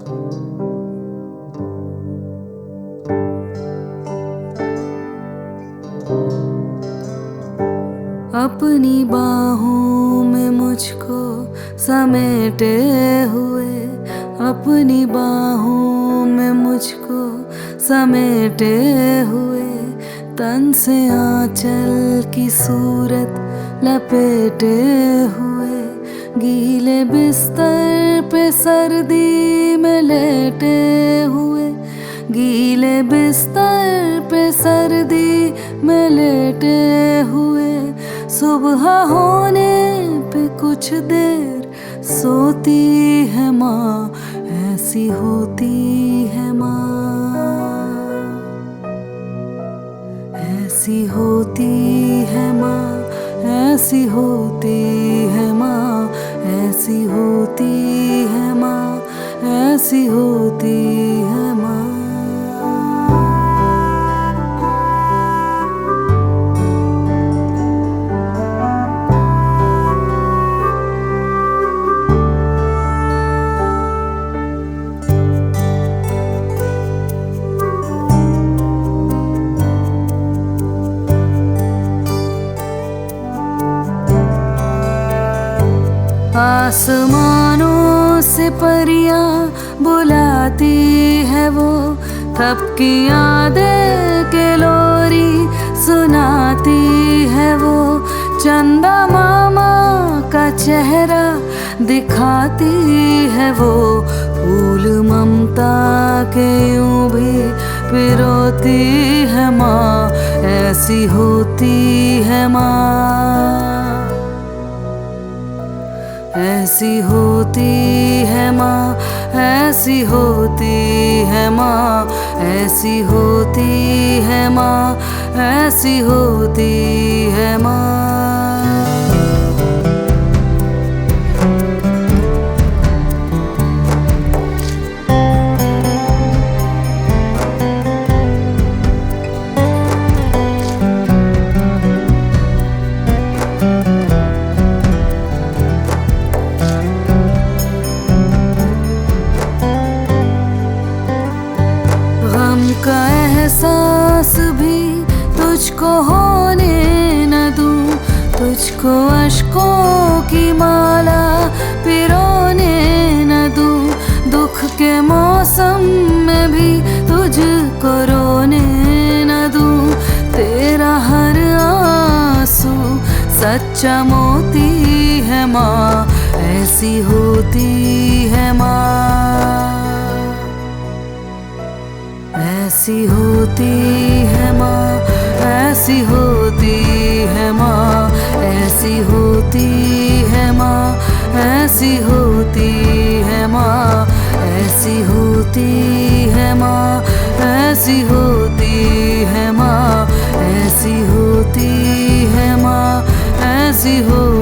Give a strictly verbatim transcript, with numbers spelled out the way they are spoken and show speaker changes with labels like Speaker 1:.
Speaker 1: अपनी बाहों में मुझको समेटे हुए, अपनी बाहों में मुझको समेटे हुए, तन से आंचल की सूरत लपेटे हुए, गीले बिस्तर पे सर्दी में लेटे हुए, गीले बिस्तर पे सर्दी में लेटे हुए, सुबह होने पे कुछ देर सोती है माँ, ऐसी होती है माँ, ऐसी होती है माँ, ऐसी होती है माँ, ऐसी होती है माँ, ऐसी होती है माँ। आसमानों से परियां बुलाती है वो, थपकी यादें के लोरी सुनाती है वो, चंदा मामा का चेहरा दिखाती है वो, फूल ममता के यूं भी पिरोती है माँ, ऐसी होती है माँ, ऐसी होती है माँ, ऐसी होती है माँ, ऐसी होती है माँ, ऐसी होती है माँ। का एहसास भी तुझको होने न दूं, तुझको अश्कों की माला पिरोने न दूं, दुख के मौसम में भी तुझको रोने न दूं, तेरा हर आंसू सच्चा मोती है माँ, ऐसी होती है माँ, ऐसी होती है माँ, ऐसी होती है माँ, ऐसी होती है माँ, ऐसी होती है माँ, ऐसी होती है माँ, ऐसी होती है माँ, ऐसी होती है माँ, ऐसी हो